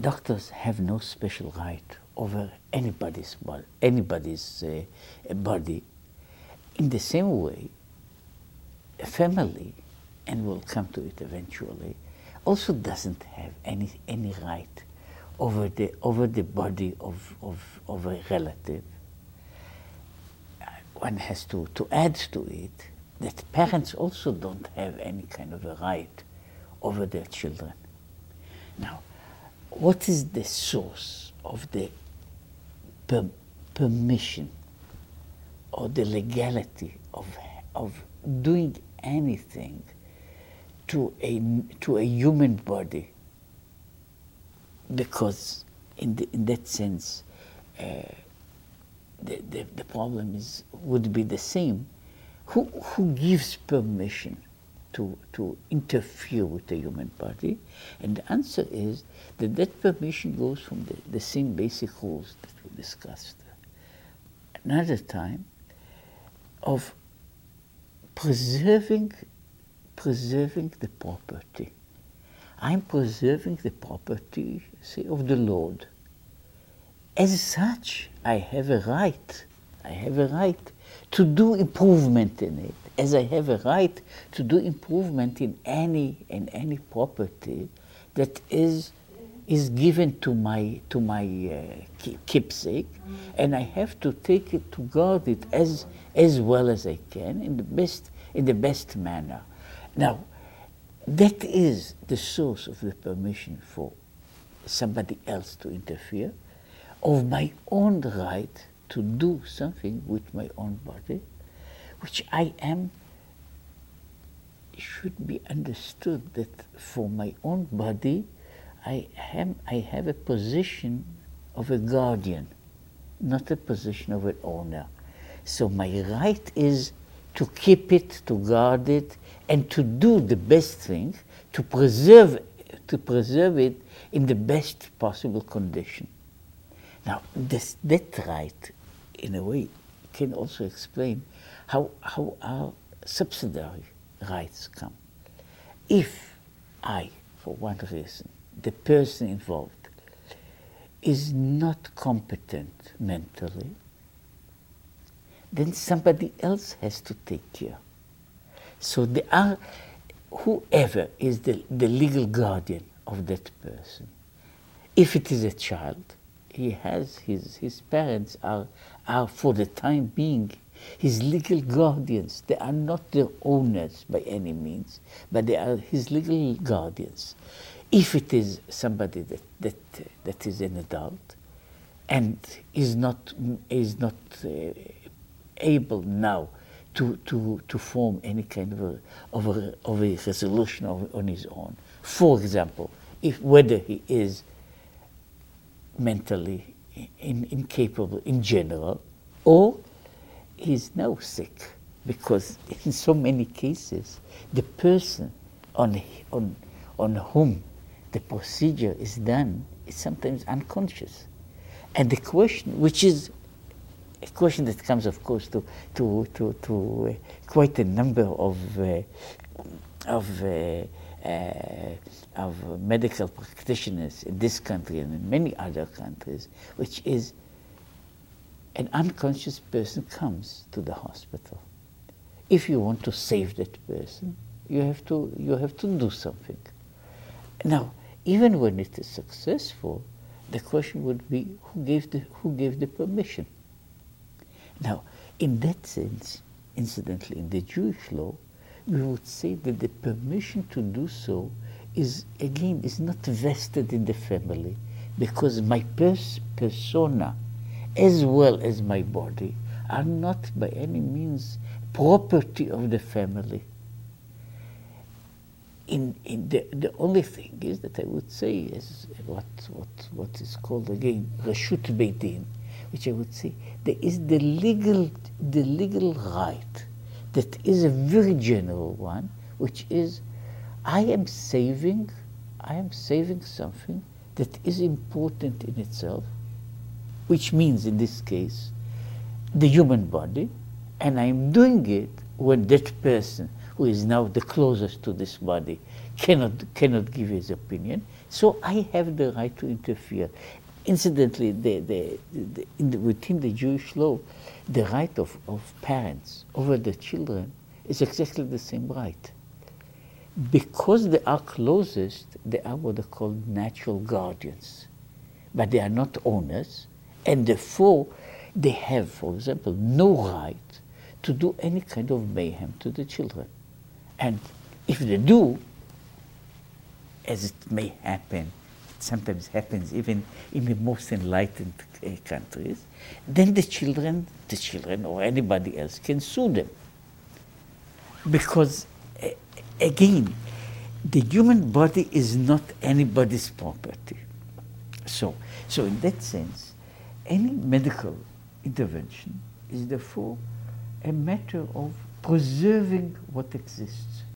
doctors have no special right over anybody's body. In the same way, a family, and we'll come to it eventually, also doesn't have any right over the body of a relative. One has to add to it that parents also don't have any kind of a right over their children. Now, what is the source of the permission or the legality of doing anything to a human body? Because in that sense, the problem would be the same. Who gives permission to interfere with the human body? And the answer is that permission goes from the same basic rules that we discussed another time, of preserving the property. I'm preserving the property, say, of the Lord. As such, I have a right to do improvement in it, as I have a right to do improvement in any property that is given to my keepsake, and I have to take it to guard it as well as I can in the best manner. Now, that is the source of the permission for somebody else to interfere, of my own right to do something with my own body, which should be understood that for my own body, I have a position of a guardian, not a position of an owner. So my right is to keep it, to guard it, and to do the best thing, to preserve it in the best possible condition. Now, that right, in a way, can also explain how our subsidiary rights come. If I, for one reason, the person involved, is not competent mentally, then somebody else has to take care. So whoever is the legal guardian of that person. If it is a child, he has his parents are for the time being his legal guardians. They are not their owners by any means, but they are his legal guardians. If it is somebody that is an adult and is not able now to form any kind of a resolution on his own. For example, whether he is mentally incapable in general, or he's now sick, because in so many cases the person on whom the procedure is done is sometimes unconscious. And the question, which is a question that comes, of course, to quite a number of medical practitioners in this country and in many other countries, which is an unconscious person comes to the hospital. If you want to save that person, you have to do something. Now, even when it is successful, the question would be who gave the permission. Now, in that sense, incidentally, in the Jewish law, we would say that the permission to do so is not vested in the family, because my persona, as well as my body, are not by any means property of the family. The only thing is that I would say is what is called again Reshut Beit Din, which I would say there is the legal right that is a very general one, which is I am saving something that is important in itself, which means in this case the human body, and I am doing it when that person who is now the closest to this body, cannot give his opinion. So I have the right to interfere. Incidentally, within the Jewish law, the right of parents over the children is exactly the same right. Because they are closest, they are what are called natural guardians. But they are not owners, and therefore they have, for example, no right to do any kind of mayhem to the children. And if they do, as it may happen, it sometimes happens even in the most enlightened countries, then the children or anybody else can sue them. Because, again, the human body is not anybody's property. So in that sense, any medical intervention is therefore a matter of preserving what exists.